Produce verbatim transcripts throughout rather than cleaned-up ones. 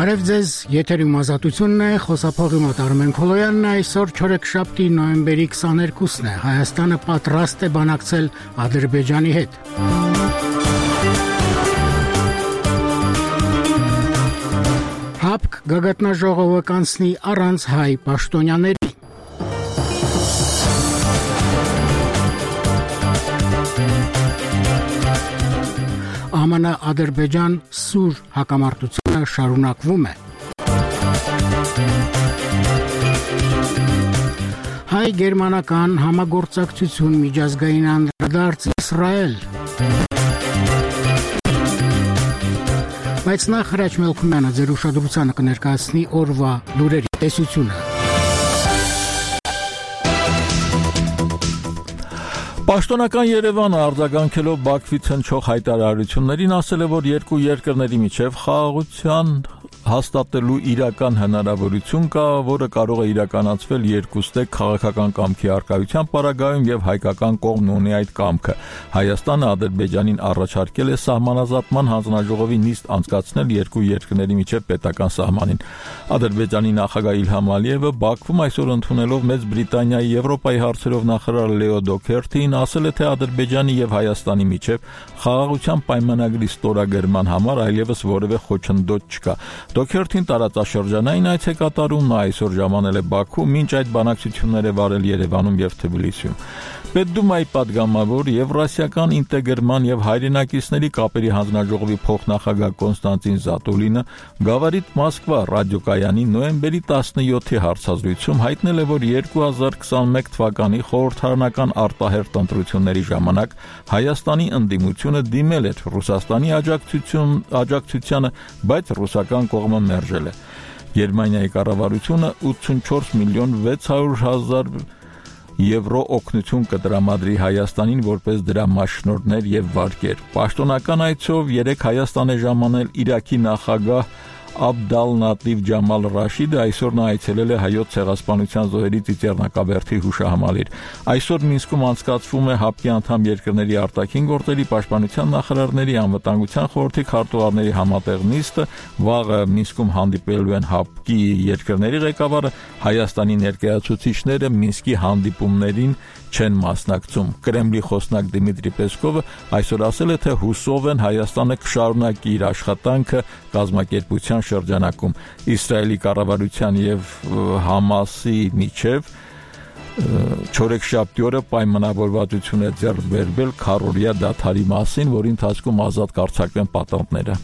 Բարև ձեզ, եթերում ազատությունն է, խոսափողի մոտ Արմեն Քոլոյանն է, այսօր չորեքշաբթի նոյեմբերի քսաներկուսն է, Հայաստանը պատրաստ է բանակցել Ադրբեջանի հետ։ ՀԱՊԿ գագաթնաժողովը կանցնի առանց հայ պաշտոնյաների։ ԱՄՆ-Ադրբեջան սուր հակամարտությունը շարունակվում է։ Հայ-գերմանական համագործակցություն միջազգային անդրադարձ Իսրայել։ Բայց նախ Հրաչ Մելքումյանը ձեր ուշադրությանը կներկայացնի օրվա լուրերի տեսությունը։ Պաշտոնական Երևանը արձագանքելով Բաքվից հնչող հայտարարություններին ասել է, որ երկու երկրների միջև խաղաղության հաստատելու իրական հնարավորություն կա, որը կարող է իրականացվել երկուստեք քաղաքական կամքի առկայության պարագայում եւ հայկական կողմն ունի այդ կամքը։ Հայաստանը Ադրբեջանին առաջարկել է սահմանազատման հանձնաժողովի նիստ անցկացնել երկու երկրների միջև պետական սահմանին։ Ադրբեջանի նախագահ Իլհամ Ալիևը Բաքվում այսօր ընդունելով Մեծ Բրիտանիայի Եվրոպայի հարցերով նախարար Լեո Դոքերթին ասել է, թե Ադրբեջանի եւ Հայաստանի միջև խաղաղության պայմանագրի ստորագրման համար այլևս որևէ խոչընդոտ չկա։ Դոքերթին տարածաշրջանային այց է կատարում, նա այսօր ժամանել է Բաքու, մինչ այդ բանակցություններ է վարել Երևանում եւ Թբիլիսիում։ Պետդումայի падգամավոր Եվրասիական ինտեգրման եւ հայրենակիցների կապերի հանձնաժողովի փոխնախագահ Կոնստանտին Զատուլինը Գավառիտ Մոսկվա ռադիոկայանի նոյեմբերի տասնյոթի հարցազրույցում հայտնել է, որ երկու հազար քսաներկու թվականի խորհրդարանական արտահերթ ընտրությունների ժամանակ Հայաստանի ընդդիմությունը դիմել էր Ռուսաստանի աջակցություն աջակցությանը, բայց ռուսական կողմը մերժել է։ Գերմանիայի կառավարությունը ութսունչորս միլիոն վեց հարյուր հազար եվրո օգնություն կտրամադրի Հայաստանին որպես դրամաշնորհներ եւ վարկեր։ Պաշտոնական այցով երեք Հայաստան է ժամանել Իրաքի նախագահ Աբդալ Նատիվ Ջամալ Ռաշիդը, այսօր նա այցելել է Հայոց ցեղասպանության զոհերի ծիծեռնակաբերդի հուշահամալիր։ Այսօր Մինսկում անցկացվում է ՀԱՊԿ-ի անդամ երկրների արտաքին գործերի, պաշտպանության նախարարների, անվտանգության խորհրդի քարտուղարների համատեղ նիստը, վաղը Մինսկում հանդիպելու են ՀԱՊԿ-ի երկրների ղեկավարը, Հայաստանի ներկայացուցիչները Մինսկի հանդիպումներին չեն մասնակցում։ Կրեմլի խոսնակ Դիմիտրի Պեսկովը այսօր ասել է, թե հուսով են Հայաստանը կշարունակի իր աշխատանքը կազմակերպության շրջանակում։ Իսրայելի կառավարության եւ Համասի միջև չորեքշաբթի օրը պայմանավորվածություն է ձեռք բերվել քառօրյա դադարի մասին, որի ընթացքում ազատ կարձակվեն պատանդները։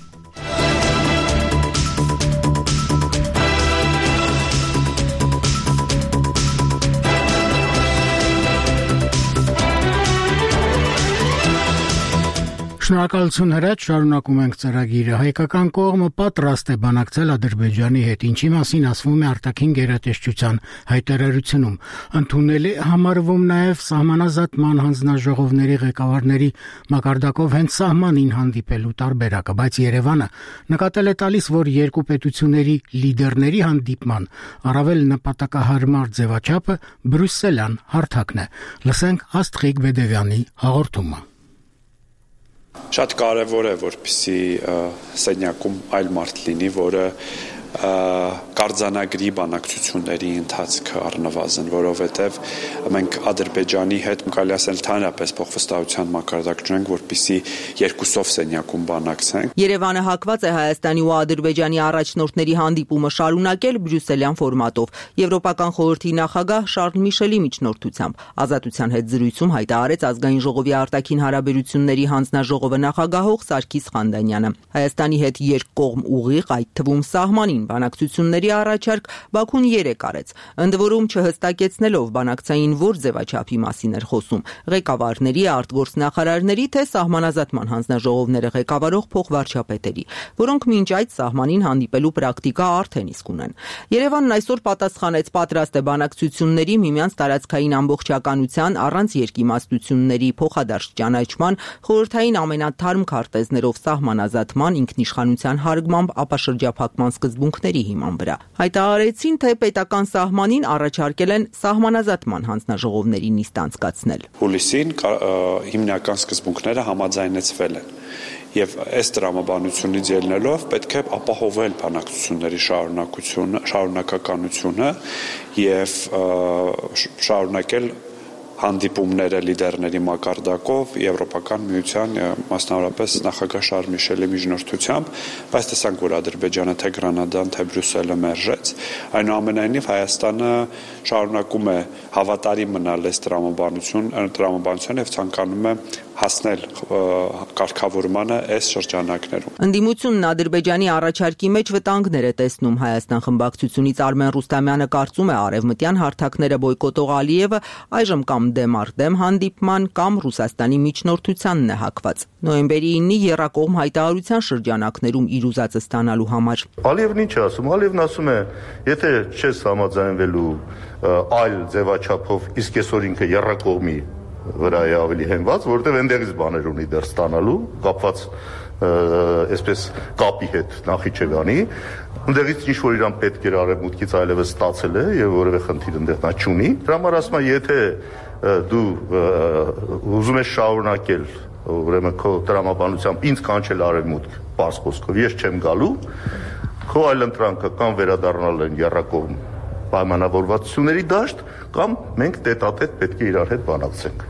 Շնորհակալություն Հրաչ, շարունակում ենք ծրագիրը։ Հայկական կողմը պատրաստ է բանակցել Ադրբեջանի հետ, ինչի մասին ասվում է արտաքին գերատեսչության հայտարարությունում։ Ընդունել է համարվում նաև սահմանազատման հանձնաժողովների ղեկավարների մակարդակով հենց սահմանին հանդիպելու տարբերակը, բայց Երևանը նկատել է տալիս, որ երկու պետությունների լիդերների հանդիպման առավել նպատակահարմար ձևաչափը բրյուսելյան հարթակն է։ Լսենք Աստղիկ Բեդևյանի հաղորդումը։ Շատ կարևոր է, որպեսզի սենյակում այլ մարդ լինի, որը կարձանագրի բանակցությունների ընթացքը առնվազն, որովհետև մենք Ադրբեջանի հետ կարելի ասել ընդհանրապես փոխվստահության մակարդակ ունենք, որպեսզի երկուսով սենյակում բանակցենք։ Երևանը հակված է Հայաստանի ու Ադրբեջանի առաջնորդների հանդիպումը շարունակել բրյուսելյան ֆորմատով։ Եվրոպական խորհրդի նախագահ Շարլ Միշելի միջնորդությամբ Ազատության հետ զրույցում հայտարարեց Ազգային ժողովի արտաքին հարաբերությունների հանձնաժողովը նախագահող Սարգիս Խանդանյանը։ Հայաստանի հետ երկկողմ ուղիղ, այդ թվում սահմանին բանակցությունների առաջարկ Բաքուն երեկ արեց, ընդ որում չհստակեցնելով բանակցային որ ձևաչափի մասին էր խոսում, ղեկավարների, արտգործնախարարների, թե սահմանազատման հանձնաժողովները ղեկավարող փոխվարչապետերի, որոնք մինչ այդ սահմանին հանդիպելու պրակտիկա արդեն իսկ ունեն։ Երևանն այսօր պատասխանեց պատրաստ է բանակցությունների, միմյանց տարածքային ամբողջականության, առանց երկիմաստությունների փոխադարձ ճանաչման, խորհրդային ամենաթարմ քարտեզներով սահմանազատման, ինքնիշխանության հարգմամբ ապաշրջափակման սկզբունքների հիման վրա։ Հայտարարեցին, թե պետական սահմանին առաջարկել են սահմանազատման հանձնաժողովների նիստ անցկացնել։ Հուլիսին հիմնական սկզբունքները համաձայնեցվել են եւ այս տրամաբանությունից ելնելով պետք է ապահովել բանակցությունների շարունակությունը, շարունակականությունը եւ շարունակել հանդիպումները լիդերների մակարդակով Եվրոպական միության մասնավորապես նախագահ Շարլ Միշելի միջնորդությամբ, բայց տեսանք, որ Ադրբեջանը թե Գրանադան, թե Բրյուսելը մերժեց, այնուամենայնիվ Հայաստանը շարունակում է հավատարիմ մնալ այս տրամաբանություն, տրամաբանությանը եւ ցանկանում է հասնել կարգավորմանը այս շրջանակներում։ Ընդդիմությունն Ադրբեջանի առաջարկի մեջ վտանգներ է տեսնում։ Հայաստան խմբակցությունից Արմեն Ռուստամյանը կարծում է արևմտյան հարթակները բոյկոտող Ալիևը այժմ կամ դեմ առ դեմ հանդիպման կամ Ռուսաստանի միջնորդությանն է հակված։ Նոյեմբերի ինը եռակողմ հայտարարության շրջանակներում իր ուզածը ստանալու համար։ Ալիևն ինչ է ասում։ Ալիևն ասում է, եթե չես համաձայնվելու այլ ձևաչափով, իսկ այսօր ինքը եռակողմի վրա է ավելի հենված, որովհետև այնտեղից բաներ ունի դեռ ստանալու, կապված այսպես կապի հետ Նախիջևանի, այնտեղից ինչ որ իրան պետք էր արևմուտքից այլևս ստացել է եւ որևէ խնդիր այնտեղ նա չունի։ Դրա համար ասում եմ, եթե դու ուզում ես շարունակել, ուրեմն քո տրամաբանությամբ ինձ կանչել արևմուտք, պարզ խոսքով, ես չեմ գալու, քո այլընտրանքը կամ վերադառնալ են եռակողմ պայմանավորվածությունների դաշտ, կամ մենք տետատետ պետք է իրար հետ բանակցենք։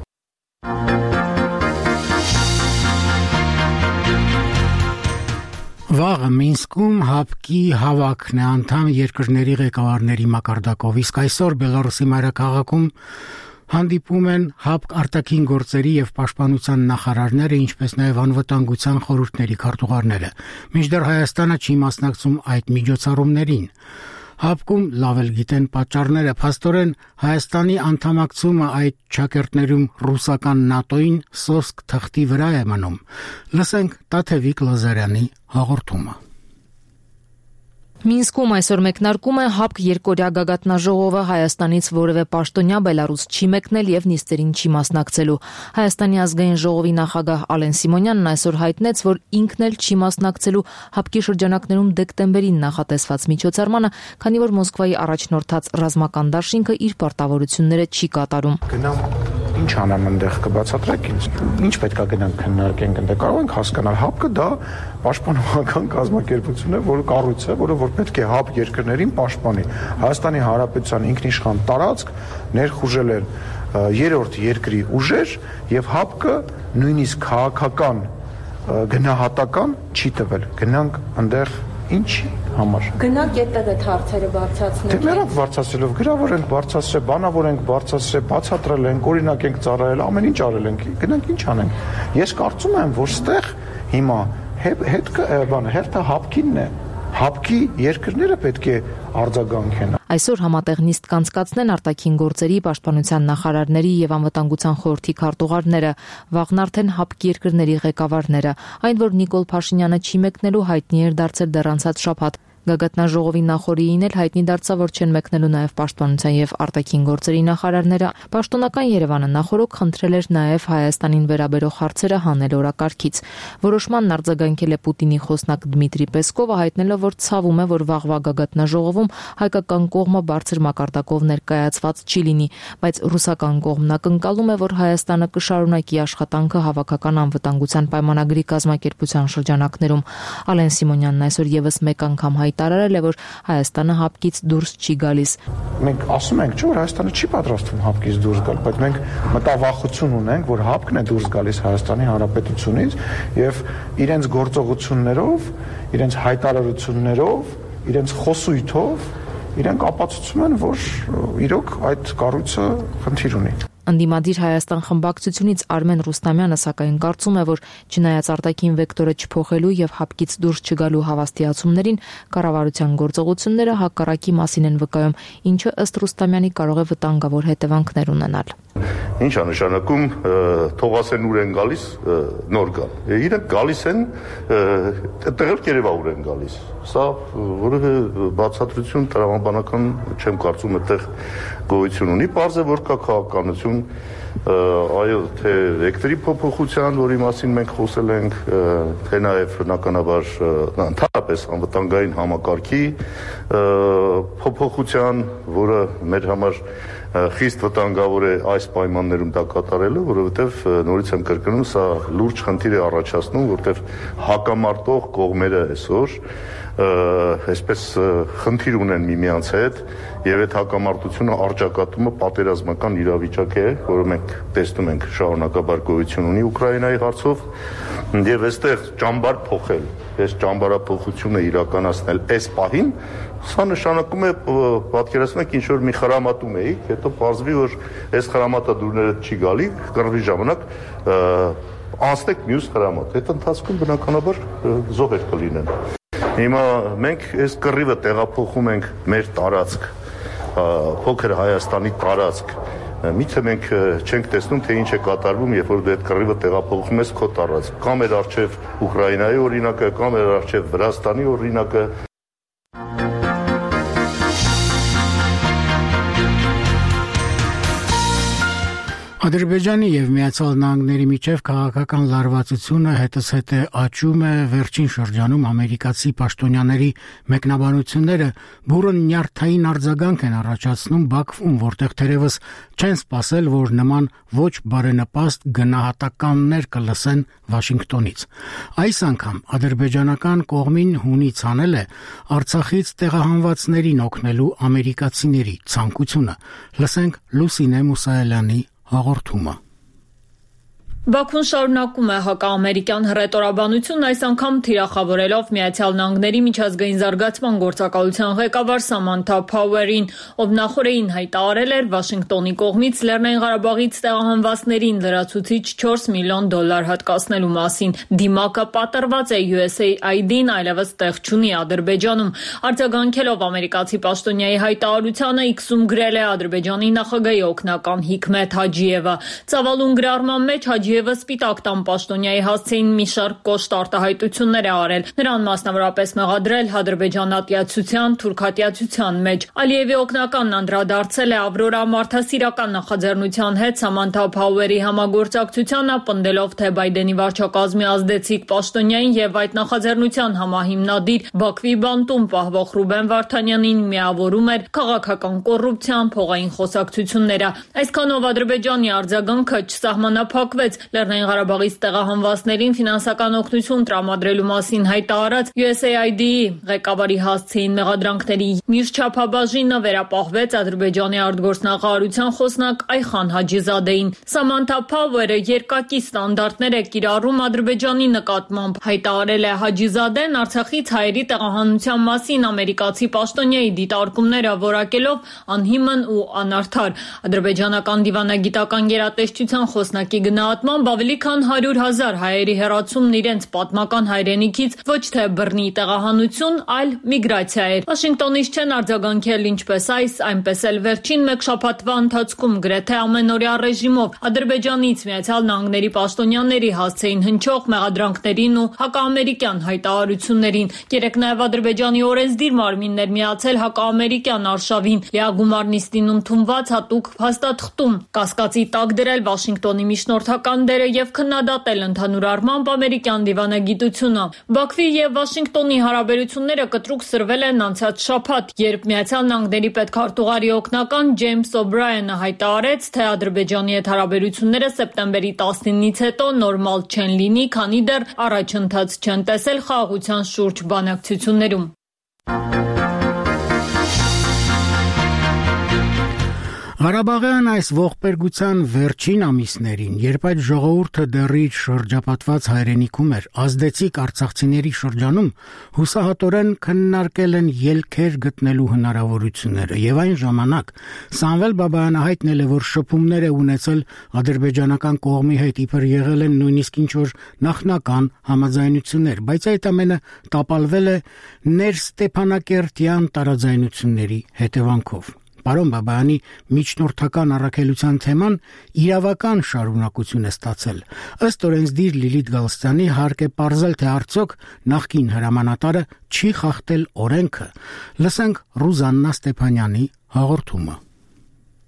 Վաղը Մինսկում ՀԱՊԿ-ի հավաքն է անդամ երկրների ղեկավարների մակարդակով, իսկ այսօր Բելարուսի մայրաքաղաքում հանդիպում են ՀԱՊԿ արտաքին գործերի եւ պաշտպանության նախարարները, ինչպես նաեւ անվտանգության խորհուրդների քարտուղարները։ Մինչդեռ Հայաստանը չի մասնակցում այդ միջոցառումներին։ ՀԱՊԿ-ում լավ էլ գիտեն պատճառները, փաստորեն Հայաստանի անդամակցումը այդ ճակերտներում ռուսական ՆԱՏՕ-ին սոսկ թղթի վրա է մնում։ Լսենք Տաթևիկ Լազարյանի հաղորդումը։ Մինսկում այսօր մեկնարկում է ՀԱՊԿ երկօրյա գագաթնաժողովը, Հայաստանից որևէ պաշտոնյա Բելարուս չի մեկնել եւ նիստերին չի մասնակցելու։ Հայաստանի ազգային ժողովի նախագահ Ալեն Սիմոնյանն այսօր հայտնեց, որ ինքն էլ չի մասնակցելու ՀԱՊԿ-ի շրջանակներում դեկտեմբերին նախատեսված միջոցառմանը, քանի որ Մոսկվայի առաջնորդած ռազմական դաշինքը իր պարտավորությունները չի կատարում։ Գնամ ինչ անեմ այնտեղ կբացատրեք ինձ։ Ինչ պետք է գնանք քննարկենք այնտեղ։ Կարող ենք հասկանալ ՀԱՊԿ-ը դա պաշտպանողական կազմակերպություն է, որը կառույց է, որը որ պետք է ՀԱՊԿ երկրներին պաշտպանի։ Հայաստանի Հանրապետության ինքնիշխան տարածք ներխուժել են երրորդ երկրի ուժեր եւ ՀԱՊԿ-ը նույնիսկ քաղաքական գնահատական չի տվել։ Գնանք այնտեղ ինչի համար։ Գնանք այդտեղ այդ հարցերը բարձրացնել։ Դե մերոք բարձրացնելով գրավոր ենք բարձրացրել, բանավոր ենք բարձրացրել, բացատրել ենք, օրինակ ենք ծառայել, ամեն ինչ արել ենք։ Գնանք ինչ անենք։ Ես կարծում եմ, որ ստեղ հիմա հետ բանը հերթը ՀԱՊԿ-ինն է։ ՀԱՊԿ-ի երկրները պետք է արձագանքեն։ Այսօր համատեղ նիստ կանցկացնեն արտաքին գործերի, պաշտպանության նախարարների եւ անվտանգության խորհրդի քարտուղարները, վաղն արդեն ՀԱՊԿ երկրների ղեկավարները։ Այն, որ Նիկոլ Փաշինյանը չի մեկնելու, հայտնի էր դարձել դեռ անցած շաբաթ։ Գագաթնաժողովի նախորդին էլ հայտնի դարձավ, որ չեն մեկնելու նաև պաշտպանության եւ արտաքին գործերի նախարարները։ Պաշտոնական Երևանը նախորոք խնդրել էր նաև Հայաստանին վերաբերող հարցերը հանել օրակարգից։ Որոշմանն արձագանքել է Պուտինի խոսնակ Դմիտրի Պեսկովը, հայտնելով, որ ցավում է, որ վաղվա գագաթնաժողովում հայկական կողմը բարձր մակարդակով ներկայացված չի լինի, բայց ռուսական կողմն ակնկալում է, որ Հայաստանը կշարունակի աշխատանքը հավաքական անվտանգության պայմանագրի կազմակերպության շրջանակներում։ Ալեն Սիմոնյանն այսօր եւս մեկ անգամ հայտարարել է, որ Հայաստանը ՀԱՊԿ-ից դուրս չի գալիս։ Մենք ասում ենք, չէ՞ որ Հայաստանը չի պատրաստվում ՀԱՊԿ-ից դուրս գալ, բայց մենք մտավախություն ունենք, որ ՀԱՊԿ-ն է դուրս գալիս Հայաստանի Հանրապետությունից եւ իրենց գործողություններով, իրենց հայտարարություններով, իրենց խոսույթով իրենք ապացուցում են, որ իրոք այդ կառույցը խնդիր ունի։ Ընդդիմադիր Հայաստան խմբակցությունից Արմեն Ռուստամյանը սակայն կարծում է, որ չնայած արտաքին վեկտորը չփոխելու եւ ՀԱՊԿ-ից դուրս չգալու հավաստիացումներին, կառավարության գործողությունները հակառակի մասին են վկայում, ինչը ըստ Ռուստամյանի կարող է վտանգավոր հետևանքներ ունենալ։ Ինչ է նշանակում, թող ասեն ուր են գալիս, նոր գալ։ Իրենք գալիս են, տեղեր կերևա ուր են գալիս։ Սա որևէ բացատրություն տրամաբանական չեմ կարծում այդտեղ գոյություն ունի, պարզ է, որ կա քաղաքականություն, այո, թե վեկտորի փոփոխության, որի մասին մենք խոսել ենք, թե նաև բնականաբար ընդհանրապես անվտանգային համակարգի փոփոխության, որը մեր համար խիստ վտանգավոր է այս պայմաններում դա կատարելը, որովհետև նորից եմ կրկնում, սա լուրջ խնդիր է առաջացնում, որովհետև հակամարտող կողմերը այսօր այսպես խնդիր ունեն միմյանց հետ եւ այդ հակամարտությունը արճակատումը պատերազմական իրավիճակ է, որը մենք տեսնում ենք շարունակաբար գոյություն ունի Ուկրաինայի հարցով եւ այստեղ ճամբար փոխել, այս ճամբարափոխությունը իրականացնել այս պահին, սա նշանակում է պատկերացնում եք ինչ որ մի խրամատում էիք, հետո պարզվի որ այս խրամատադուրները չի գալի, կռվի ժամանակ անցնեք մյուս խրամատ, այդ ընթացքում բնականաբար զոհեր կլինեն։ Հիմա մենք այս կռիվը տեղափոխում ենք մեր տարածք, փոքր Հայաստանի տարածք, միթե մենք չենք տեսնում, թե ինչ է կատարվում, երբ որ դու այդ կռիվը տեղափոխում ես քո տարածք, կամ մեր առջև Ուկրաինայի օրինակը, կամ մեր առջև Վրաստանի օրինակը։ Ադրբեջանի եւ Միացյալ Նահանգների միջև քաղաքական լարվածությունը հետզհետե աճում է վերջին շրջանում ամերիկացի պաշտոնյաների մեկնաբանությունները բուրըն նյարդային արձագանք են առաջացնում Բաքվում, որտեղ թերևս չեն սպասել, որ նման ոչ բարենպաստ գնահատականներ կլսեն Վաշինգտոնից։ Այս անգամ ադրբեջանական կողմին հունից անել է Արցախից տեղահանվածներին օգնելու ամերիկացիների ցանկությունը։ Լսենք Լուսինե Մուսայելյանի հաղորդումը։ Բաքուն շարունակում է հակաամերիկյան հռետորաբանություն, այս անգամ թիրախավորելով Միացյալ Նահանգների միջազգային զարգացման գործակալության ղեկավար Սամանթա Փաուերին, ով նախորդին հայտարարել էր Վաշինգտոնի կողմից Լեռնային Ղարաբաղից տեղահանվածներին լրացուցիչ չորս միլիոն դոլար հատկացնելու մասին։ Դիմակը պատրված է յու էս էյ այ դին այլևս տեղ չունի Ադրբեջանում։ Արձագանքելով ամերիկացի պաշտոնյայի հայտարարությանը X-ում գրել է Ադրբեջանի նախագահի օգնական Հիքմեթ Հաջիևը։ Ծավալուն գրառման մեջ Հաջիևը Եվ սպիտակ տան պաշտոնյայի հասցեին մի շարք կոշտ արտահայտություններ է արել, նրան մասնավորապես մեղադրել հադրբեջանատյացության, թուրքատյացության մեջ։ Ալիևի օգնականն անդրադարձել է Ավրորա մարդասիրական նախաձեռնության հետ Սամանթա Փաուերի համագործակցությանը, պնդելով, թե Բայդենի վարչակազմի ազդեցիկ պաշտոնյային եւ այդ նախաձեռնության համահիմնադիր Բաքվի բանտում պահվող Ռուբեն Վարդանյանին միավորում էր քաղաքական կոռուպցիան, փողային խոսակցությունները։ Այսքանով Ադրբեջանի արձագանքը չսահմանափակվեց Լեռնային Ղարաբաղից տեղահանվածներին ֆինանսական օգնություն տրամադրելու մասին հայտարարած յու էս էյ այ դի-ի ղեկավարի հասցեին մեղադրանքների մյուս չափաբաժինը վերապահվեց Ադրբեջանի արտգործնախարարության խոսնակ Այխան Հաջիզադեին։ Սամանթա Փաուերը երկակի ստանդարտներ է կիրառում Ադրբեջանի նկատմամբ, հայտարարել է Հաջիզադեն Արցախից հայերի տեղահանության մասին ամերիկացի պաշտոնյայի դիտարկումները որակելով անհիմն ու անարդար։ Ադրբեջանական դիվանագիտական գերատեսչության խոսնակի գնահատմամբ ավելի քան հարյուր հազար հայերի հեռացումն իրենց պատմական հայրենիքից ոչ թե բռնի տեղահանություն, այլ միգրացիա էր։ Վաշինգտոնից չեն արձագանքել ինչպես այս, այնպես էլ վերջին մեկ շաբաթվա ընթացքում գրեթե ամենօրյա ռեժիմով Ադրբեջանից Միացյալ Նահանգների պաշտոնյաների հասցեին հնչող մեղադրանքներին ու հակաամերիկյան հայտարարություններին։ Երեք նաև Ադրբեջանի օրենսդիր մարմիններ միացել հակաամերիկյան արշավին, լիագումար նիստին ընդունված հատուկ փաստաթղթում կասկածի տակ դրել Վաշինգտոնի միջնորդական դերը եւ քննադատել ընդհանուր առմամբ ամերիկյան դիվանագիտությունը։ Բաքվի եւ Վաշինգտոնի հարաբերությունները կտրուկ սրվել են անցած շաբաթ, երբ Միացյալ Նահանգների պետքարտուղարի օգնական Ջեյմս Օբրայենը հայտարարեց, թե Ադրբեջանի հետ հարաբերությունները սեպտեմբերի տասնինից հետո նորմալ չեն լինի, քանի դեռ առաջընթաց չեն տեսել խաղաղության շուրջ բանակցություններում։ Ղարաբաղյան այս ողբերգության վերջին ամիսներին, երբ այդ ժողովուրդը դեռից շրջապատված հայրենիքում էր, ազդեցիկ արցախցիների շրջանում հուսահատորեն քննարկել են ելքեր գտնելու հնարավորությունները, եւ այն ժամանակ Սամվել Բաբայանը հայտնել է, որ շփումներ է ունեցել ադրբեջանական կողմի հետ, իբր եղել են նույնիսկ ինչ-որ նախնական համաձայնություններ, բայց այդ ամենը տապալվել է ներստեփանակերտյան տարաձայնությունների հետևանքով։ Պարոն Բաբայանի միջնորդական առաքելության թեման իրավական շարունակություն է ստացել։ Ըստ օրենսդիր Լիլիթ Գալստյանի հարկ է պարզել, թե արդյոք նախկին հրամանատարը չի խախտել օրենքը։ Լսենք Ռուզաննա Ստեփանյանի հաղորդումը։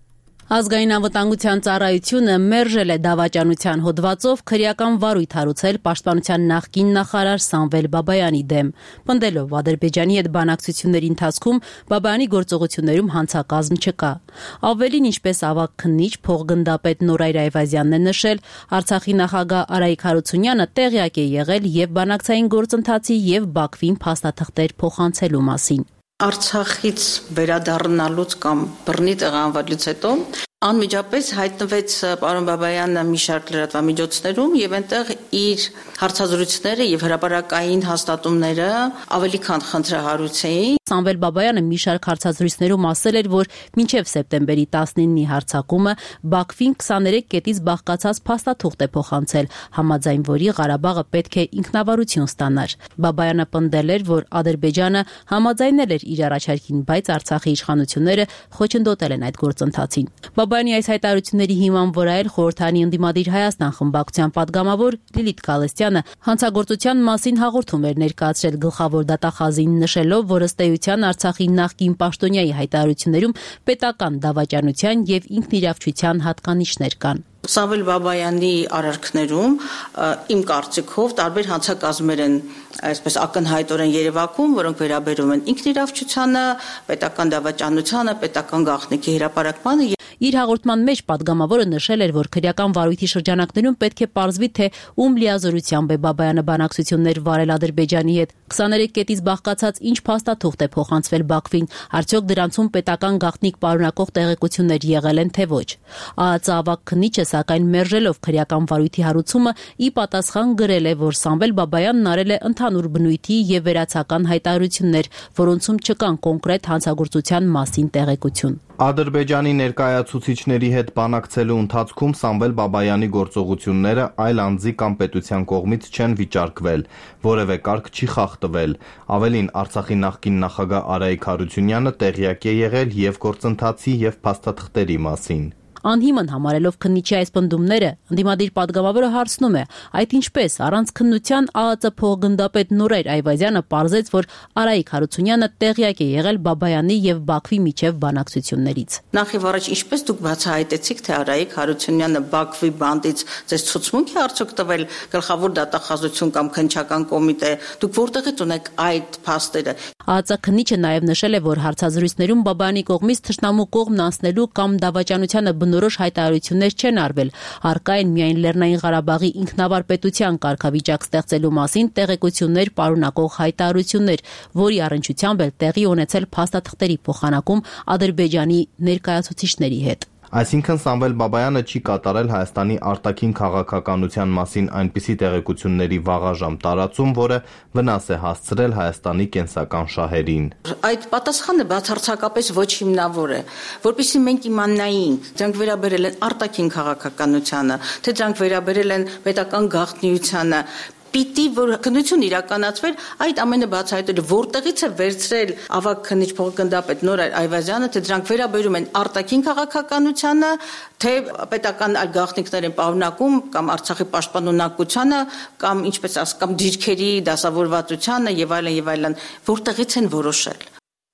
Ազգային անվտանգության ծառայությունը մերժել է դավաճանության հոդվածով քրեական վարույթ հարուցել պաշտպանության նախկին նախարար Սամվել Բաբայանի դեմ։ Պնդելով Ադրբեջանի հետ բանակցությունների ընթացքում Բաբայանի գործողություններում հանցակազմ չկա։ Ավելին, ինչպես ավագ քննիչ փոխգնդապետ Նորայր Այվազյանն է նշել, Արցախի նախագահ Արայիկ Հարությունյանը տեղյակ է եղել եւ բանակցային գործընթացի եւ Բաքվին փաստաթղթեր փոխանցելու մասին։ Արցախից վերադառնալուց կամ բռնի տեղանվելուց հետո անմիջապես հայտնվեց պարոն Բաբայանը մի շարք լրատվամիջոցներում եւ այնտեղ իր հարցազրույցները եւ հրապարակային հաստատումները ավելի քան խնդրահարույց էին։ Սամվել Բաբայանը մի շարք հարցազրույցներում ասել էր, որ մինչև սեպտեմբերի տասնինի հարձակումը Բաքվին քսաներեք կետից բաղկացած փաստաթուղթ է փոխանցել, համաձայն որի Ղարաբաղը պետք է ինքնավարություն ստանար։ Բաբայանը պնդել էր, որ Ադրբեջանը համաձայնել էր իր առաջարկին, բայց Արցախի իշխանությունները խոչընդոտել են այդ գործընթացին։ Բաբայանի այս հայտարարությունների հիման վրա էլ խորհրդանի ընդդիմադիր Հայաստան խմբակցության падգամավոր Լիլիթ Գալստյանը հանցագործության մասին հաղորդում էր ներկայացրել գլխավոր դատախազին, նշելով, որ ըստ էության Արցախի նախկին պաշտոնյայի հայտարարություններում պետական դավաճանության եւ ինքնիրավչության հատկանիշներ կան։ Սամվել Բաբայանի արարքներում իմ կարծիքով տարբեր հանցակազմեր են այսպես ակնհայտորեն երևակում, որոնք վերաբերում են ինքնիրավչությանը, պետական դավաճանությանը, պետական գաղտնիքի հրապարակմանը։ Իր հաղորդման մեջ падգամավորը նշել էր, որ քրեական վարույթի շրջանակներում պետք է պարզվի, թե ում լիազորությամբ է Բաբայանը բանակցություններ վարել Ադրբեջանի հետ, քսաներեք կետից բաղկացած ինչ փաստաթուղթ է փոխանցվել Բաքվին, արդյոք դրանցում պետական գաղտնիք պարունակող տեղեկություններ եղել են թե ոչ։ ԱԱԾ ավագ քննիչը սակայն մերժելով քրեական վարույթի հարուցումը ի պատասխան գրել է, որ Սամվել Բաբայանն արել է ընդհանուր բնույթի եւ վերացական հայտարարություններ, որոնցում չկան կոնկրետ հանցագործության մասին տեղեկություն։ Ադրբեջանի ներկայացուցիչների հետ բանակցելու ընթացքում Սամվել Բաբայանի գործողությունները այլ անձի կամ պետության կողմից չեն վիճարկվել, որևէ կարգ չի խախտվել։ Ավելին, Արցախի նախկին նախագահ Արայիկ Հարությունյանը տեղյակ է եղել եւ գործընթացի եւ փաստաթղթերի մասին։ Անհիմն համարելով քննիչի այս պնդումները, ընդդիմադիր падգամավորը հարցնում է, այդ ինչպես առանց քննության ԱԱԾ փոխգնդապետ Նորայր Այվազյանը պարզեց, որ Արայիկ Հարությունյանը տեղյակ է եղել Բաբայանի եւ Բաքվի միջև բանակցություններից։ Նախ եւ առաջ ինչպես դուք բացահայտեցիք, թե Արայիկ Հարությունյանը Բաքվի բանդից ձեզ ցուցմունք է արդյոք տվել գլխավոր դատախազություն կամ քննչական կոմիտե, դուք որտեղից ունեք այդ փաստերը։ ԱԱԾ քննիչը նաեւ նշել է, որ հարցազրույցներում Բաբայանի կողմից թշնամու կողմն անցնելու կամ դավաճանությանը որոշ հայտարարություններ չեն արվել, առկա են միայն Լեռնային Ղարաբաղի ինքնավար պետության կարգավիճակ ստեղծելու մասին տեղեկություններ պարունակող հայտարարություններ, որի առնչությամբ էլ տեղի ունեցել փաստաթղթերի փոխանակում Ադրբեջանի ներկայացուցիչների հետ։ Այսինքն Սամվել Բաբայանը չի կատարել Հայաստանի արտաքին քաղաքականության մասին այնպիսի տեղեկությունների վաղաժամ տարածում, որը վնաս է հասցրել Հայաստանի կենսական շահերին։ Այդ պատասխանը բացարձակապես ոչ հիմնավոր է, որպեսզի մենք իմանայինք, դրանք վերաբերել են արտաքին քաղաքականությանը, թե դրանք վերաբերել են պետական գաղտնիությանը, պիտի որ քննություն իրականացվեր այդ ամենը բացահայտել, որտեղից է վերցրել ավագ քննիչ փոխգնդապետ Նորայր Այվազյանը, թե դրանք վերաբերում են արտաքին քաղաքականությանը, թե պետական այլ գաղտնիքներ են պարունակում կամ Արցախի պաշտպանունակությանը, կամ ինչպես ասած, կամ դիրքերի դասավորվածությանը եւ այլն եւ այլն, որտեղից են որոշել։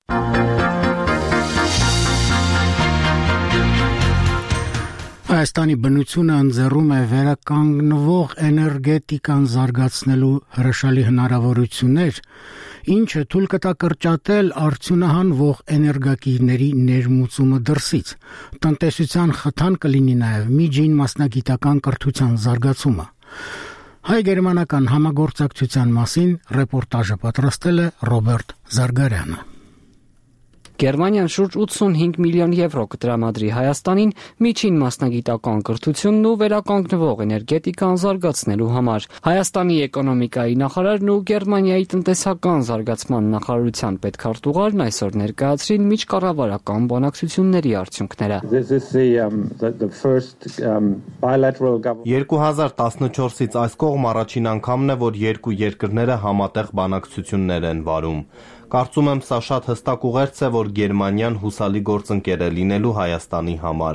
Հայաստանի բնությունը ընձեռում է վերականգնվող էներգետիկան զարգացնելու հրաշալի հնարավորություններ, ինչը թույլ կտա կրճատել արդյունահանվող էներգակիրների ներմուծումը դրսից։ Տնտեսության խթան կլինի նաև միջին մասնագիտական կրթության զարգացումը։ Հայ-գերմանական համագործակցության մասին ռեպորտաժը պատրաստել է Ռոբերտ Զարգարյանը։ Գերմանիան շուրջ ութսունհինգ միլիոն եվրո կտրամադրի Հայաստանին միջին մասնագիտական կրթությունն ու վերականգնվող էներգետիկան զարգացնելու համար։ Հայաստանի էկոնոմիկայի նախարարն ու Գերմանիայի տնտեսական զարգացման նախարարության պետքարտուղարն այսօր ներկայացրին միջկառավարական բանակցությունների արդյունքները։ երկու հազար տասնչորսից այս կողմ առաջին անգամն է, որ երկու երկրները համատեղ բանակցություններ են վարում։ Կարծում եմ սա շատ հստակ ուղերձ է, որ Գերմանիան հուսալի գործընկեր է լինելու Հայաստանի համար։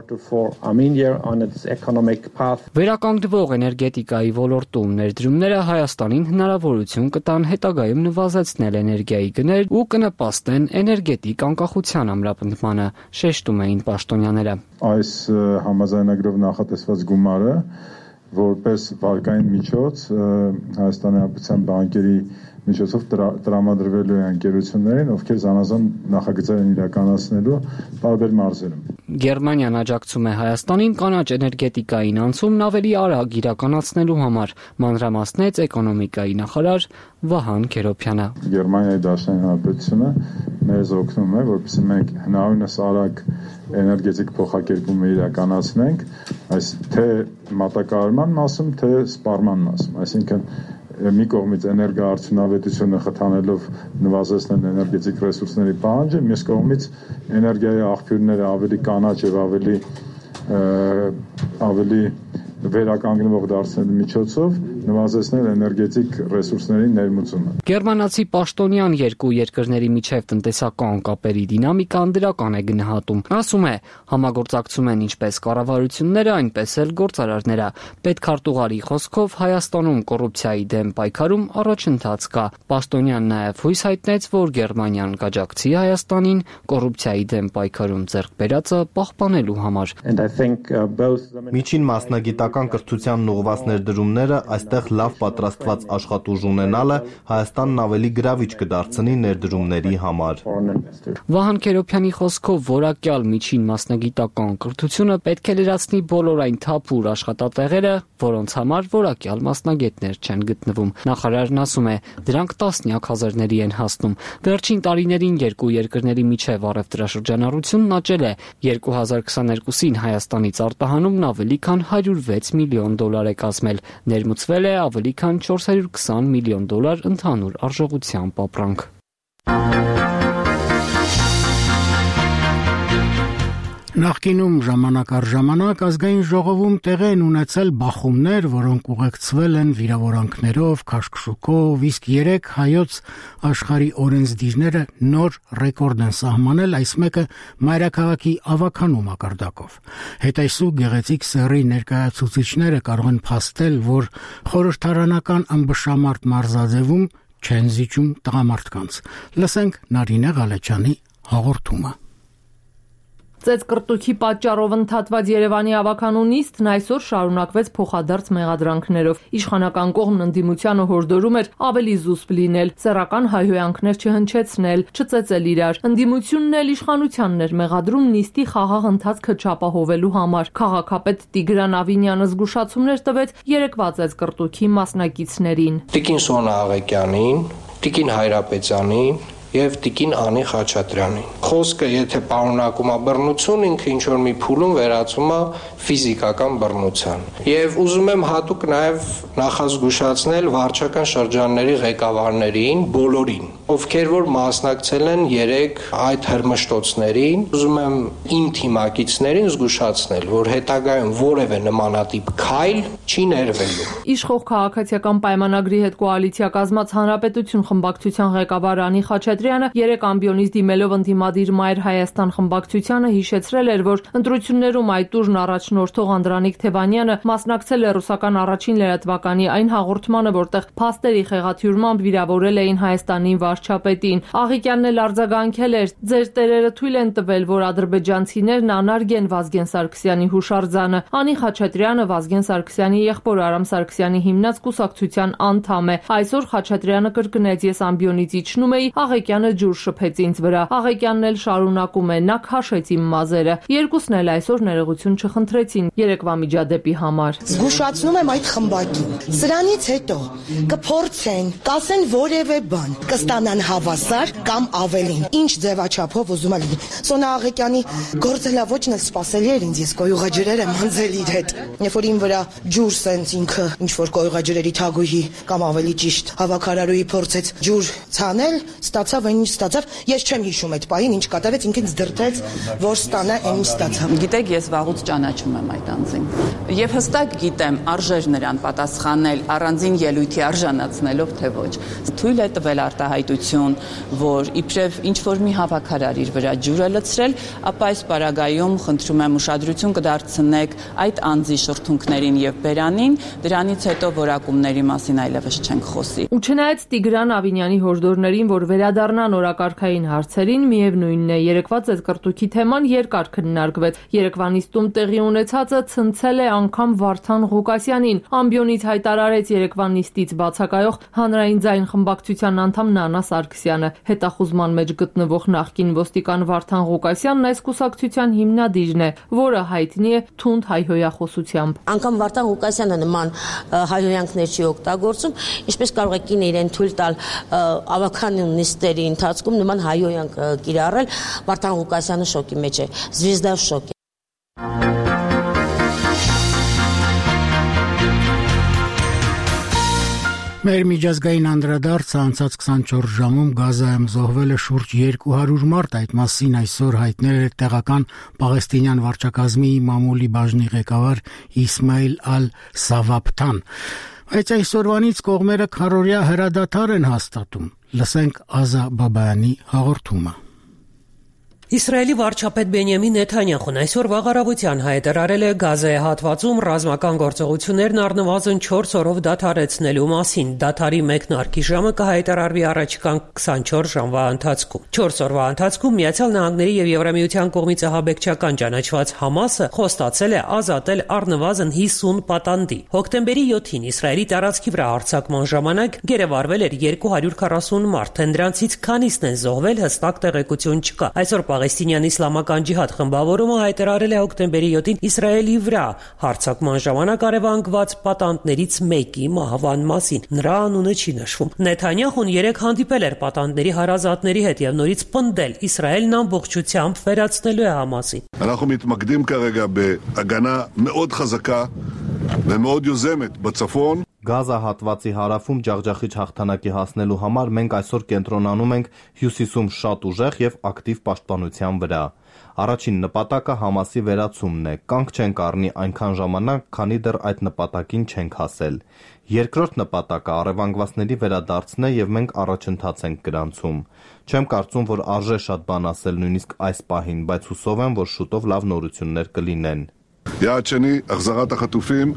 Վերականգնվող էներգետիկայի ոլորտում ներդրումները Հայաստանին հնարավորություն կտան հետագայում նվազեցնել էներգիայի գներ ու կնպաստեն էներգետիկ անկախության ամրապնդմանը, շեշտում էին պաշտոնյաները։ Այս համաձայնագրով նախատեսված գումարը որպես վարկային միջոց Հայաստանի Հանրապետության բանկերի միջոցով տրամադրվելու է ընկերություններին, ովքեր զանազան նախագծեր են իրականացնելու տարբեր մարզերում։ Գերմանիան աջակցում է Հայաստանին կանաչ էներգետիկային անցումն ավելի արագ իրականացնելու համար, մանրամասնեց էկոնոմիկայի նախարար Վահան Քերոբյանը։ Գերմանիայի Դաշնային Հանրապետությունը մեզ օգնում է, որպեսզի մենք հնարավորինս արագ էներգետիկ փոխակերպումը իրականացնենք, այս թե մատակարարման մասում, թե սպառման մասում, այսինքն մի կողմից էներգոարդյունավետությունը խթանելով նվազեցնել էներգետիկ ռեսուրսների պահանջը, մյուս կողմից էներգիայի աղբյուրները ավելի կանաչ եւ ավելի ավելի վերականգնվող դարձնելու միջոցով նվազեցնել էներգետիկ ռեսուրսների ներմուծումը։ Գերմանացի պաշտոնյան երկու երկրների միջև տնտեսական կապերի դինամիկան դրական է գնահատում։ Ասում է, համագործակցում են ինչպես կառավարությունները, այնպես էլ գործարարները։ Պետքարտուղարի խոսքով Հայաստանում կոռուպցիայի դեմ պայքարում առաջընթաց կա։ Պաշտոնյան նաև հույս հայտնեց, որ Գերմանիան կաջակցի Հայաստանին կոռուպցիայի դեմ պայքարում ձեռք բերածը պահպանելու համար։ Միջին մասնագիտական կրթությանն ուղղված ներդրումները այստեղ լավ պատրաստված աշխատուժ ունենալը Հայաստանն ավելի գրավիչ կդարձնի ներդրումների համար։ Վահան Քերոբյանի խոսքով որակյալ միջին մասնագիտական կրթությունը պետք է լրացնի բոլոր այն թափուր աշխատատեղերը, որոնց համար որակյալ մասնագետներ չեն գտնվում։ Նախարարն ասում է, դրանք տասնյակ հազարների են հասնում։ Վերջին տարիներին երկու երկրների միջև առևտրաշրջանառությունն աճել է։ երկու հազար քսաներկուսին Հայաստանից արտահանումն ավելի քան հարյուր վեց միլիոն դոլար է կազմել, ներմուծվել է ավելի քան չորս հարյուր քսան միլիոն դոլար ընդհանուր արժողությամբ ապրանք։ Նախկինում ժամանակ առ ժամանակ ազգային ժողովում տեղի են ունեցել բախումներ, որոնք ուղեկցվել են վիրավորանքներով, քաշքշուկով, իսկ երեք հայոց աշխարհի օրենսդիրները նոր ռեկորդ են սահմանել, այս մեկը մայրաքաղաքի ավականու մակարդակով։ Հետայսու գեղեցիկ սեռի ներկայացուցիչները կարող են փաստել, որ խորհրդարանական ըմբշամարտ մարզաձևում չեն զիջում տղամարդկանց։ Լսենք Նարինե Ղալեչյանի հաղորդումը։ Ծեծկռտուքի պատճառով ընդհատված Երևանի ավականու նիստն այսօր շարունակվեց փոխադարձ մեղադրանքներով։ Իշխանական կողմն ընդդիմությանը հորդորում էր ավելի զուսպ լինել, սեռական հայհոյանքներ չհնչեցնել, չծեծել իրար։ Ընդդիմությունն էլ իշխանությանն էր մեղադրում նիստի խաղաղ ընթացքը չապահովելու համար։ Քաղաքապետ Տիգրան Ավինյանը զգուշացումներ տվեց երեկվա ծեծկռտուքի մասնակիցներին։ Տիկին Սոնա Աղեկյանին, Տիկին Հայրապետյանին եւ Տիկին Անի Խաչատրյանին։ Խոսքը եթե պարունակում է բռնություն, ինքը ինչ որ մի փուլում վերածում է ֆիզիկական բռնության։ Եվ ուզում եմ հատուկ նաեւ նախազգուշացնել վարչական շրջանների ղեկավարներին, բոլորին, ովքեր որ մասնակցել են երեք այդ հրմշտոցներին, ուզում եմ իմ թիմակիցներին զգուշացնել, որ հետագայում որևէ նմանատիպ քայլ չի ներվելու։ Իշխող քաղաքացիական պայմանագրի հետ կոալիցիա կազմած Հանրապետություն խմբակցության ղեկավար Անի Խաչատրյանը երեք ամբիոնից դիմելով ընդդիմադիր Մայր Հայաստան խմբակցությանը հիշեցրել էր, որ ընտրություններում այդ ուժն առաջնորդող Անդրանիկ Թևանյանը մասնակցել է ռուսական առաջին լրատվականի այն հաղորդմանը, որտեղ փաստերի խեղաթյուրմամբ վիրավորել էին Հայաստանի վարչապետին։ Աղիկյանն էլ արձագանքել էր. «Ձեր տերերը թույլ են տվել, որ ադրբեջանցիներն անարգեն Վազգեն Սարգսյանի հուշարձանը»։ Անի Խաչատրյանը Վազգեն Սարգսյանի եղբոր Արամ Սարգսյանի հիմնած կուսակցության անդամ է։ Այսօր Խաչատրյանը կրկնեց. «Ես ամբիոնից իջնում էի, Աղեկյանը ջուր շփեց ինձ վրա»։ Աղեկյանն էլ շարունակում է. «Նա քաշեց իմ մազերը»։ Երկուսն էլ այսօր ներողություն չխնդրեցին երեկվա միջադեպի համար։ Զգուշացնում եմ այդ խմբակին։ Սրանից հետո կփորձեն, կասեն որևէ բան, կստանան հավասար կամ ավելին։ Ինչ ձևաչափով ուզում ալի։ Սոնա Աղեկյանի գործելավոճն էլ սпасելի էր ինձ, ես կոյուղաջրեր եմ անձել իր հետ։ Երբ որ իմ վրա ջուր սենց ինքը ինչ որ կոյուղաջրերի թագուհի կամ ավելի ճիշտ հավաքարարուի փորձեց ջուր ցանել, ստացավ այն ինչ ստացավ։ Ես չեմ հիշում այդ պահին ինչ կատարեց, ինքն ինձ դրդեց, որ ստանա այն ինչ ստացավ։ Գիտեք, ես վաղուց ճանաչում հիշում եմ այդ անձին։ Եվ հստակ գիտեմ, արժեր նրան պատասխանել առանձին ելույթի արժանացնելով, թե ոչ։ Թույլ է տվել արտահայտություն, որ իբրև ինչ-որ մի հավաքարար իր վրա ջուր է լցրել, ապա այս պարագայում խնդրում եմ ուշադրություն կդարձնեք այդ անձի շրթունքներին եւ բերանին, դրանից հետո որակումների մասին այլևս չենք խոսի։ Ու չնայած Տիգրան Ավինյանի հորդորներին, որ վերադառնան օրակարգային հարցերին, միևնույնն է, երեկվա ծեծկռտուքի թեման երկար քննարկվեց։ Երեկվա նիստում տեղի ունեցածը ցնցել է անգամ Վարդան Ղուկասյանին։ Ամբիոնից հայտարարեց երեկվա նիստից բացակայող հանրային ձայն խմբակցության անդամ Նանա Սարգսյանը։ Հետախուզման մեջ գտնվող նախկին ոստիկան Վարդան Ղուկասյանն այս կուսակցության հիմնադիրն է, որը հայտնի է թունդ հայհոյախոսությամբ։ Անկամ Վարդան Ղուկասյանը նման հայհոյանքներ չի օգտագործում, ինչպես կարող է կինը իրեն թույլ տալ ավականուն նիստերի ընթացքում նման հայհոյանք կիրառել։ Վարդան Ղուկասյանը շոկի մեջ է, Զվեզդա շոկ է։ Մեր միջազգային անդրադարձը անցած քսանչորս ժամում Գազայում զոհվել է շուրջ երկու հարյուր մարդ, այդ մասին այսօր հայտնել է տեղական պաղեստինյան վարչակազմի մամուլի բաժնի ղեկավար Իսմայիլ Ալ-Սավաբթան։ Բայց այսօրվանից կողմերը քարորյա հրադադար են հաստատում։ Լսենք Ազա Բաբայանի հաղորդումը։ Իսրայելի վարչապետ Բենյամին Նեթանյախուն այսօր վաղարավության հայտարարել է Գազայի հատվածում ռազմական գործողություններն առնվազն չորս օրով դադարեցնելու մասին։ Դադարի մեկնարկի ժամը կհայտարարվի առաջիկա քսանչորս ժամվա ընթացքում։ չորս օրվա ընթացքում Միացյալ Նահանգների եւ Եվրամիության կողմից ահաբեկչական ճանաչված Համասը խոստացել է ազատել առնվազն հիսուն պատանդի։ Հոկտեմբերի յոթին Իսրայելի տարածքի վրա հարձակման ժամանակ գերեվարվել էր երկու հարյուր քառասուն մարդ, դրանցից քանիսն են զոհվել, հստակ տեղեկություն չկա։ Այսօր Պաղեստինյան իսլամական ջիհադ խմբավորումը հայտարարել է հոկտեմբերի յոթին Իսրայելի վրա հարձակման ժամանակ արևանգված պատանդներից մեկի մահվան մասին։ Նրա անունը չի նշվում։ Նեթանյախուն երեկ հանդիպել էր պատանդների հարազատների հետ եւ նորից պնդել Իսրայելն ամբողջությամբ վերացնելու է Համասին։ אנחנו מתמקדים כרגע בהגנה מאוד חזקה ומאוד יוזמת בצפון. Գազա հատվածի հարավում ջախջախիչ հաղթանակի հասնելու համար մենք այսօր կենտրոնանում ենք հյուսիսում շատ ուժեղ եւ ակտիվ պաշտպանության վրա։ Առաջին նպատակը Համասի վերացումն է։ Կանք չենք առնի այնքան ժամանակ, քանի դեռ այդ նպատակին չենք հասել։ Երկրորդ նպատակը առևանգվածների վերադարձն է եւ մենք առաջընթաց ենք գրանցում։ Չեմ կարծում, որ արժե շատ բան ասել նույնիսկ այս պահին, բայց հուսով եմ, որ շուտով լավ նորություններ կլինեն։ יעד שני, החזרת החטופים.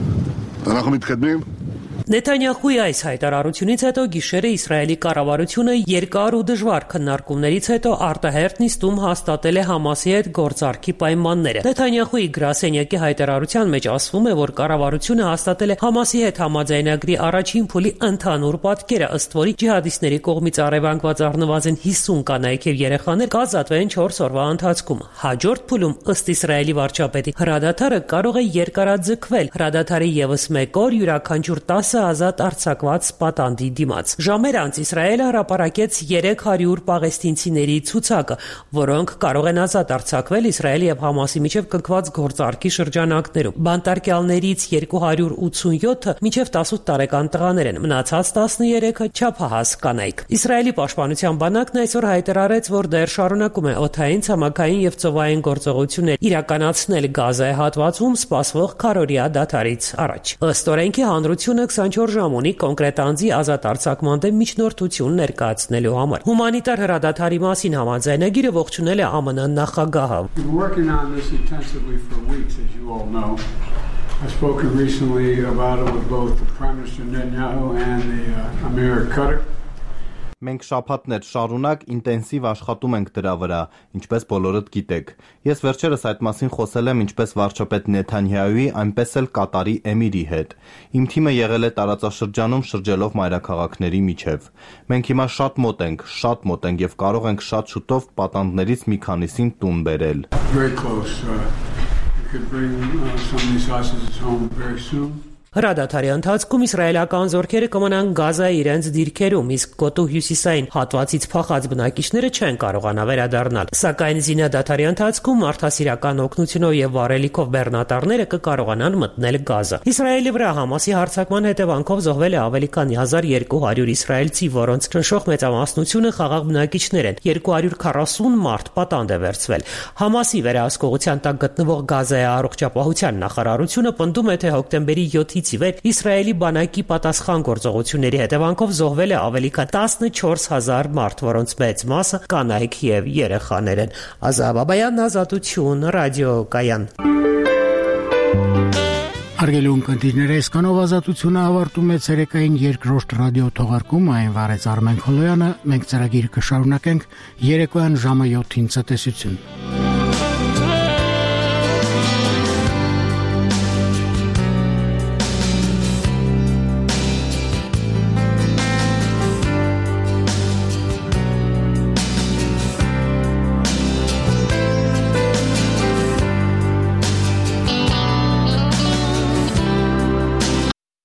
אנחנו מתקדמים. Նեթանյախուի այս հայտարարությունից հետո գիշերը Իսրայելի կառավարությունը երկար ու դժվար քննարկումներից հետո արտահերթ նիստում հաստատել է Համասի հետ գործարքի պայմանները։ Նեթանյախուի գրասենյակի հայտարարության մեջ ասվում է, որ կառավարությունը հաստատել է Համասի հետ համաձայնագրի առաջին փուլի ընդհանուր պատկերը, ըստ որի ջիհադիստների կողմից առևանգված առնվազն հիսուն կանայք եւ երեխաներ կազատվեն չորս օրվա ընթացքում։ Հաջորդ փուլում, ըստ Իսրայելի վարչապետի, հրադադարը կարող է երկարաձգվել։ Հրադադարի եւս մեկ օր յուրաքանչյուր տասը ազատ արձակված պատանդի դիմաց։ Ժամեր անց Իսրայելը հրապարակեց երեք հարյուր պաղեստինցիների ցուցակը, որոնք կարող են ազատ արձակվել Իսրայելի եւ Համասի միջև կնքված գործարքի շրջանակներում։ Բանտարկյալներից երկու հարյուր ութսունյոթը մինչև տասութ տարեկան տղաներ են, մնացած տասներեքը չափահաս կանայք։ Իսրայելի պաշտպանության բանակն այսօր հայտարարեց, որ դեռ շարունակում է օդային, ցամաքային եւ ծովային գործողություններ իրականացնել Գազայի հատվածում սպասվող քարորիա դադարից առաջ։ Ըստ օրենքի հանրությունը քսանչորս ժամ ունի կոնկրետ անձի ազատ արձակման դեմ միջնորդություն ներկայացնելու համար։ Հումանիտար հրադադարի մասին համաձայնագիրը ողջունել է ԱՄՆ նախագահը։ I've spoken recently about it with both the Prime Minister Netanyahu and the uh, Amir Qatar. Մենք շաբաթներ շարունակ ինտենսիվ աշխատում ենք դրա վրա, ինչպես բոլորդ գիտեք։ Ես վերջերս այդ մասին խոսել եմ ինչպես վարչապետ Նեթանյահուի, այնպես էլ Կատարի էմիրի հետ։ Իմ թիմը եղել է տարածաշրջանում շրջելով մայրաքաղաքների միջև։ Մենք հիմա շատ մոտ ենք, շատ մոտ ենք եւ կարող ենք շատ շուտով պատանդներից մի քանիսին տուն բերել։ Very close. Uh, we could bring uh, some of these hostages home very soon. Հրադադարի ընթացքում իսրայելական զորքերը կմնան Գազայի իրենց դիրքերում, իսկ գոտու հյուսիսային հատվածից փախած բնակիչները չեն կարողանա վերադառնալ։ Սակայն զինադադարի ընթացքում մարդասիրական օգնությունով եւ վառելիքով բեռնատարները կկարողանան մտնել Գազա։ Իսրայելի վրա Համասի հարձակման հետևանքով զոհվել է ավելի քան հազար երկու հարյուր իսրայելցի, որոնց ճնշող մեծամասնությունը խաղաղ բնակիչներ են։ երկու հարյուր քառասուն մարդ պատանդ է վերցվել։ Համասի վերահսկողության տակ գտնվող Գազայի առողջապահության նախարարությունը պնդում է, թե հոկտեմբերի յոթից ի վեր Իսրայելի բանակի պատասխան գործողությունների հետևանքով զոհվել է ավելի քան տասնչորս հազար մարդ, որոնց մեծ մասը կանայք եւ երեխաներ են։ Ազատ Բաբայան, Ազատություն, ռադիոկայան։ Հարգելի ունկնդիրներ, այսքանով Ազատությունը ավարտում է ցերեկային երկրորդ ռադիո թողարկումը, այն վարեց Արմեն Խոլոյանը, մենք ծրագիրը կշարունակենք երեկոյան ժամը յոթին ցտեսություն։